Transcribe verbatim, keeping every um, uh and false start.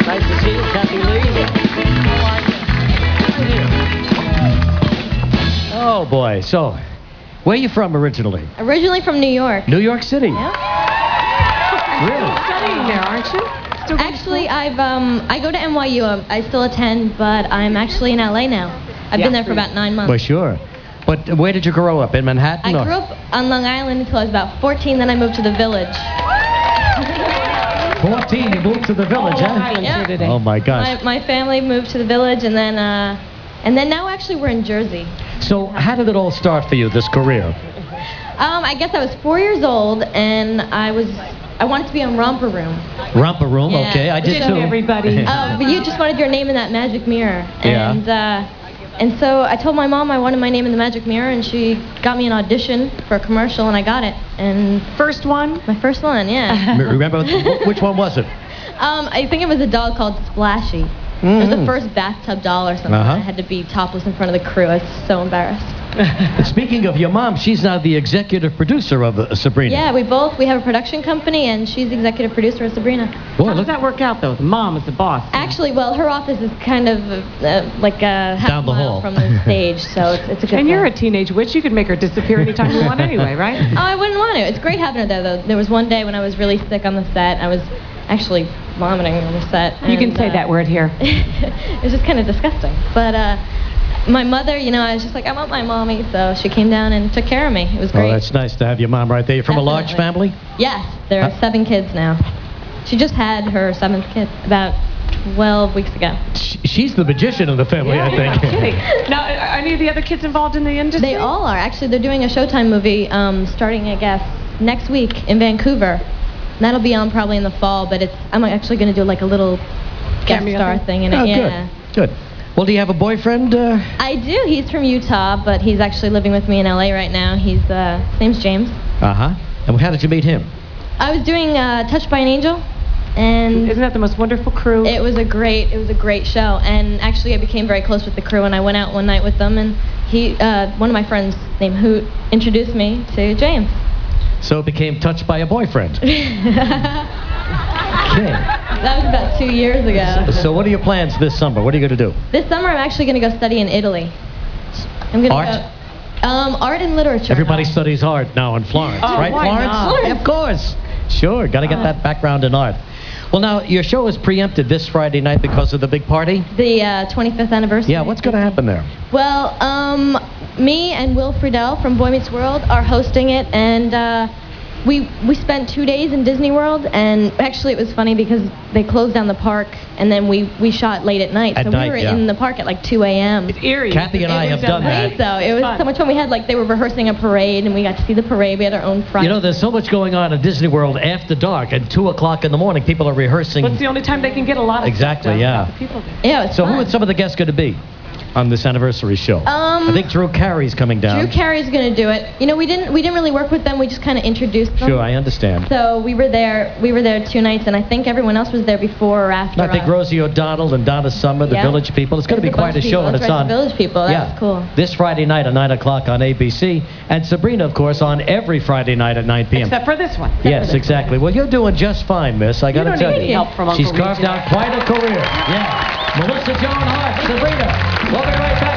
Nice to see you, Kathy Lee. Oh, boy. So, where are you from originally? Originally from New York. New York City? Yeah. Really? Studying there, aren't you? Still going to Actually, school? I've um, I go to N Y U. I still attend, but I'm actually in L A now. I've Yeah. been there for about nine months. Well, sure. But where did you grow up? In Manhattan? I or- grew up on Long Island until I was about fourteen. Then I moved to the Village. fourteen, you moved to the Village, Long huh? Island's Yeah. here today. Oh, my gosh. My, my family moved to the Village, and then uh, and then now actually we're in Jersey. So, how did it all start for you, this career? Um, I guess I was four years old, and I was I wanted to be on Romper Room. Romper Room, Yeah. okay. I did Didn't too. everybody? Uh, but you just wanted your name in that magic mirror. Yeah. And, uh, and so I told my mom I wanted my name in the magic mirror, and she got me an audition for a commercial, and I got it. And First one? my first one, yeah. Remember, wh- which one was it? um, I think it was a doll called Splashy. It was the first bathtub doll or something. Uh-huh. I had to be topless in front of the crew. I was so embarrassed. And speaking of your mom, she's now the executive producer of uh, Sabrina. Yeah, we both, we have a production company, and she's executive producer of Sabrina. Boy, How does look, that work out, though? The mom is the boss. Actually, well, her office is kind of uh, like a half Down the mile hall. from the stage, so it's, it's a good And thing. you're a teenage witch. You could make her disappear anytime you want anyway, right? Oh, I wouldn't want to. It's great having her there, though. There was one day when I was really sick on the set. I was actually vomiting on the set. You can and, say uh, that word here. It was just kind of disgusting. But uh, my mother, you know, I was just like, I want my mommy, so she came down and took care of me. It was oh, great. that's nice to have your mom right there. You're from a large Definitely. family? Yes, there Huh? are seven kids now. She just had her seventh kid about twelve weeks ago. Sh- She's the magician of the family, I You're not think. kidding. Now, are any of the other kids involved in the industry? They all are. Actually, they're doing a Showtime movie um, starting, I guess, next week in Vancouver. And that'll be on probably in the fall, but it's I'm actually going to do like a little guest Cameo star thing? thing in it. Oh, Yeah. good. Good. Well, do you have a boyfriend? Uh, I do. He's from Utah, but he's actually living with me in L A right now. He's uh, his name's James. uh-huh. And how did you meet him? I was doing uh, Touched by an Angel, and Isn't that the most wonderful crew? it was a great it was a great show. And actually, I became very close with the crew, and I went out one night with them, and he uh, one of my friends named Hoot introduced me to James. So it became Touched by a Boyfriend. Okay. That was about two years ago. So what are your plans this summer? What are you going to do? This summer, I'm actually going to go study in Italy. I'm going to Art? Go, um, art and literature. Everybody studies art now in Florence, Oh, right, why Florence? not? Yeah, of course. Sure, got to get that background in art. Well, now, your show is preempted this Friday night because of the big party? The uh, twenty-fifth anniversary. Yeah, what's going to happen there? Well, um, me and Will Friedle from Boy Meets World are hosting it, and uh, we we spent two days in Disney World, and actually it was funny because they closed down the park, and then we, we shot late at night, At so night, we were yeah. in the park at like two a m It's eerie. Kathy and I We've have done that. Great, though. It was fun. so much fun. We had like they were rehearsing a parade, and we got to see the parade. We had our own front. You know, there's so much going on in Disney World after dark. At two o'clock in the morning, people are rehearsing. Well, it's the only time they can get a lot of Exactly, stuff done. yeah. The people do. Yeah, it was So fun. who are some of the guests going to be on this anniversary show? Um, I think Drew Carey's coming down. Drew Carey's going to do it. You know, we didn't we didn't really work with them. We just kind of introduced them. Sure, I understand. So we were there. We were there two nights, and I think everyone else was there before or after. I think us. Rosie O'Donnell and Donna Summer, the Yeah. Village People. It's going to There's be a quite bunch a of show, people. and That's it's right, on. the Village People. That's yeah, cool. This Friday night at nine o'clock on A B C, and Sabrina, of course, on every Friday night at nine p m Except for this one. Yes, exactly. Well, you're doing just fine, miss. I got to don't tell need you. any help from She's Uncle carved Reggie. out quite a career. Yeah. Melissa Joan Hart, Sabrina. We'll be right back.